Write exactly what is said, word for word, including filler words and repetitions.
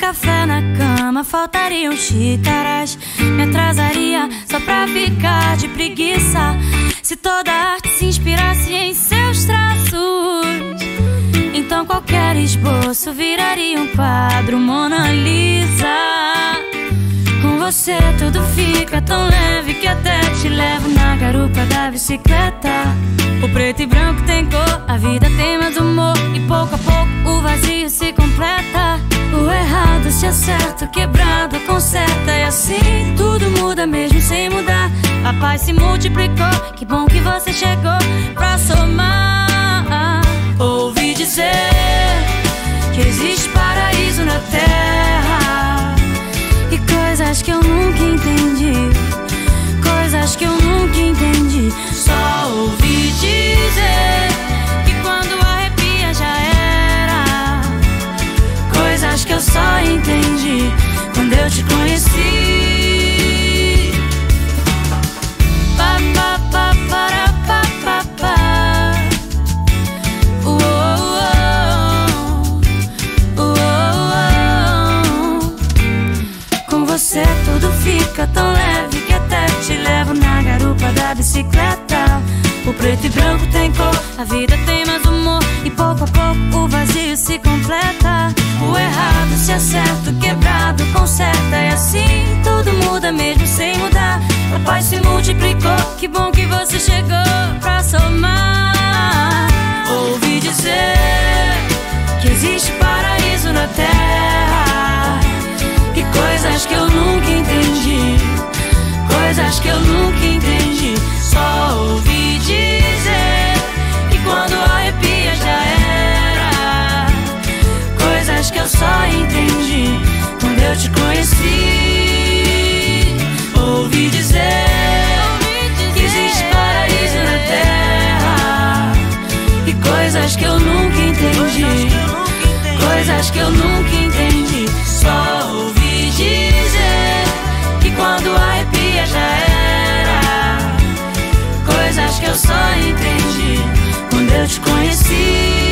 café na cama, faltariam xícaras. Me atrasaria só pra ficar de preguiça. Se toda arte se inspirasse em seus traços, então qualquer esboço viraria um quadro Mona Lisa. Com você tudo fica tão leve que até te levo na garupa da bicicleta. O preto e branco tem cor, a vida tem mais humor, e pouco a pouco o vazio se completa. O errado se acerta, o quebrado conserta, e assim tudo muda mesmo sem mudar. A paz se multiplicou, que bom que você chegou pra somar. Ouvi dizer que existe paraíso na terra, e coisas que eu nunca entendi, coisas que eu nunca entendi. Só ouvi dizer que quando arrepia já era, coisas que eu só entendi quando eu te conheci. Pa, pa, pa, para, pa, pa, pa. Com você tudo fica tão leve que até te levo na garupa da bicicleta. O preto e branco tem cor, a vida tem mais humor, e pouco a pouco o vazio se completa. O errado se acerta, o quebrado conserta, e assim tudo muda mesmo sem mudar. A paz se multiplicou, que bom que você chegou pra somar. Ouvi dizer que existe paraíso na terra, e coisas que eu nunca entendi, coisas que eu nunca entendi. Só ouvi dizer que quando arrepia já era, coisas que eu só entendi quando eu te conheci. Ouvi dizer que existe paraíso na terra, e coisas que eu nunca entendi, coisas que eu nunca entendi. Só ouvi dizer que quando arrepia já era, coisas que eu só entendi quando eu te conheci.